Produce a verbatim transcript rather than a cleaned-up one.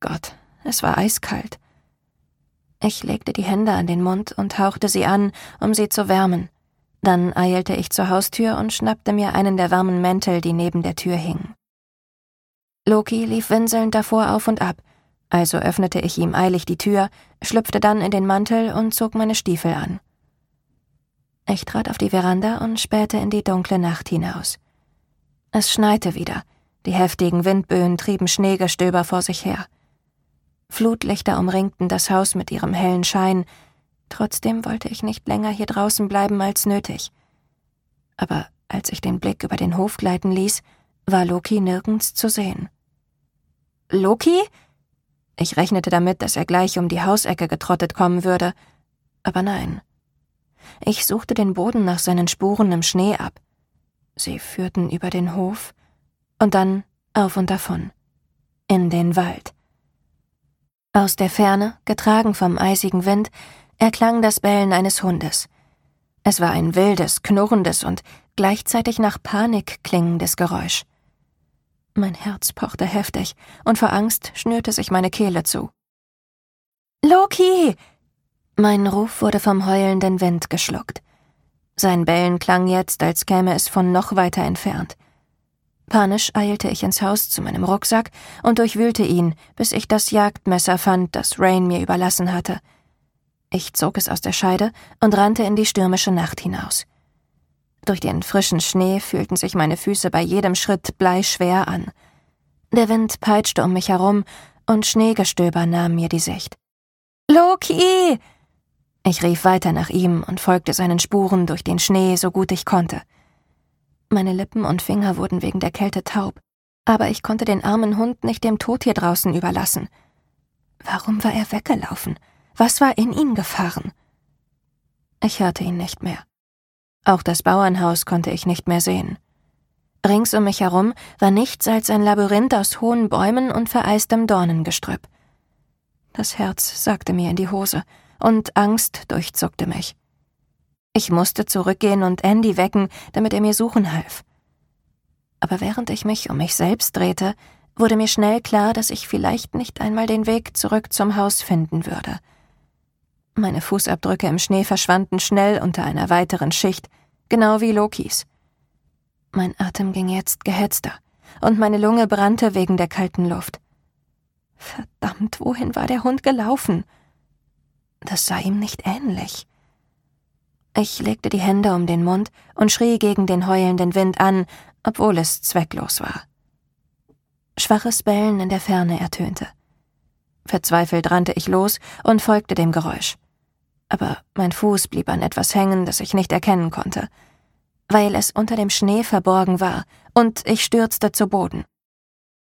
Gott, es war eiskalt. Ich legte die Hände an den Mund und hauchte sie an, um sie zu wärmen. Dann eilte ich zur Haustür und schnappte mir einen der warmen Mäntel, die neben der Tür hingen. Loki lief winselnd davor auf und ab, also öffnete ich ihm eilig die Tür, schlüpfte dann in den Mantel und zog meine Stiefel an. Ich trat auf die Veranda und spähte in die dunkle Nacht hinaus. Es schneite wieder, die heftigen Windböen trieben Schneegestöber vor sich her. Flutlichter umringten das Haus mit ihrem hellen Schein, trotzdem wollte ich nicht länger hier draußen bleiben als nötig. Aber als ich den Blick über den Hof gleiten ließ, war Loki nirgends zu sehen. »Loki?« Ich rechnete damit, dass er gleich um die Hausecke getrottet kommen würde, aber nein. Ich suchte den Boden nach seinen Spuren im Schnee ab. Sie führten über den Hof und dann auf und davon, in den Wald. Aus der Ferne, getragen vom eisigen Wind, erklang das Bellen eines Hundes. Es war ein wildes, knurrendes und gleichzeitig nach Panik klingendes Geräusch. Mein Herz pochte heftig und vor Angst schnürte sich meine Kehle zu. »Loki!« Mein Ruf wurde vom heulenden Wind geschluckt. Sein Bellen klang jetzt, als käme es von noch weiter entfernt. Panisch eilte ich ins Haus zu meinem Rucksack und durchwühlte ihn, bis ich das Jagdmesser fand, das Rain mir überlassen hatte. Ich zog es aus der Scheide und rannte in die stürmische Nacht hinaus. Durch den frischen Schnee fühlten sich meine Füße bei jedem Schritt bleischwer an. Der Wind peitschte um mich herum und Schneegestöber nahmen mir die Sicht. »Loki!« Ich rief weiter nach ihm und folgte seinen Spuren durch den Schnee, so gut ich konnte. Meine Lippen und Finger wurden wegen der Kälte taub, aber ich konnte den armen Hund nicht dem Tod hier draußen überlassen. Warum war er weggelaufen? Was war in ihn gefahren? Ich hörte ihn nicht mehr. Auch das Bauernhaus konnte ich nicht mehr sehen. Rings um mich herum war nichts als ein Labyrinth aus hohen Bäumen und vereistem Dornengestrüpp. Das Herz sagte mir in die Hose und Angst durchzuckte mich. Ich musste zurückgehen und Andy wecken, damit er mir suchen half. Aber während ich mich um mich selbst drehte, wurde mir schnell klar, dass ich vielleicht nicht einmal den Weg zurück zum Haus finden würde. Meine Fußabdrücke im Schnee verschwanden schnell unter einer weiteren Schicht, genau wie Lokis. Mein Atem ging jetzt gehetzter und meine Lunge brannte wegen der kalten Luft. Verdammt, wohin war der Hund gelaufen? Das sah ihm nicht ähnlich. Ich legte die Hände um den Mund und schrie gegen den heulenden Wind an, obwohl es zwecklos war. Schwaches Bellen in der Ferne ertönte. Verzweifelt rannte ich los und folgte dem Geräusch. Aber mein Fuß blieb an etwas hängen, das ich nicht erkennen konnte, weil es unter dem Schnee verborgen war, und ich stürzte zu Boden.